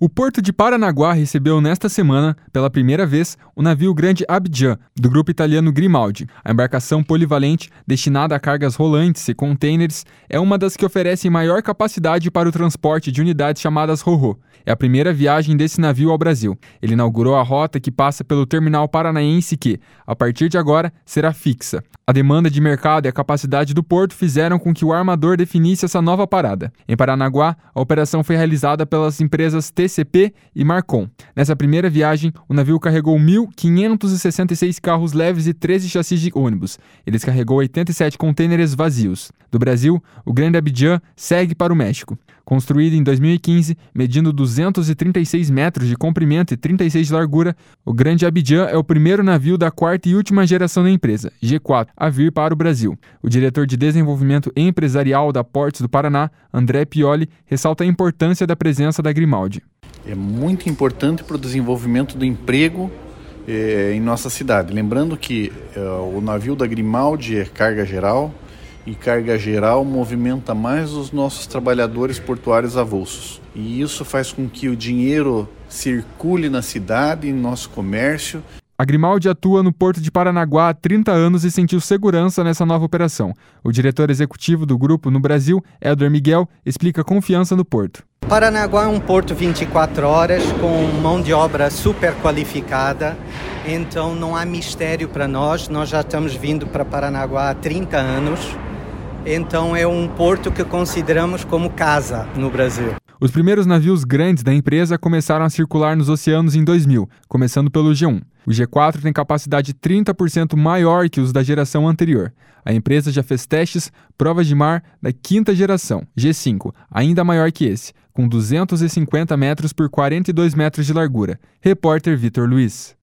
O porto de Paranaguá recebeu nesta semana, pela primeira vez, o navio Grande Abidjan, do grupo italiano Grimaldi. A embarcação polivalente, destinada a cargas rolantes e contêineres, é uma das que oferecem maior capacidade para o transporte de unidades chamadas Ro-Ro. É a primeira viagem desse navio ao Brasil. Ele inaugurou a rota que passa pelo terminal paranaense que, a partir de agora, será fixa. A demanda de mercado e a capacidade do porto fizeram com que o armador definisse essa nova parada. Em Paranaguá, a operação foi realizada pelas empresas TCP e Marcon. Nessa primeira viagem, o navio carregou 1.566 carros leves e 13 chassis de ônibus. Ele descarregou 87 contêineres vazios. Do Brasil, o Grande Abidjan segue para o México. Construído em 2015, medindo 236 metros de comprimento e 36 de largura, o Grande Abidjan é o primeiro navio da quarta e última geração da empresa, G4, a vir para o Brasil. O diretor de desenvolvimento empresarial da Portos do Paraná, André Pioli, ressalta a importância da presença da Grimaldi. É muito importante para o desenvolvimento do emprego em nossa cidade. Lembrando que o navio da Grimaldi é carga geral, e carga geral movimenta mais os nossos trabalhadores portuários avulsos. E isso faz com que o dinheiro circule na cidade, em nosso comércio. A Grimaldi atua no Porto de Paranaguá há 30 anos e sentiu segurança nessa nova operação. O diretor executivo do grupo no Brasil, Éder Miguel, explica a confiança no porto. Paranaguá é um porto 24 horas com mão de obra super qualificada, então não há mistério para nós. Nós já estamos vindo para Paranaguá há 30 anos. Então é um porto que consideramos como casa no Brasil. Os primeiros navios grandes da empresa começaram a circular nos oceanos em 2000, começando pelo G1. O G4 tem capacidade 30% maior que os da geração anterior. A empresa já fez testes, provas de mar da quinta geração, G5, ainda maior que esse, com 250 metros por 42 metros de largura. Repórter Vitor Luiz.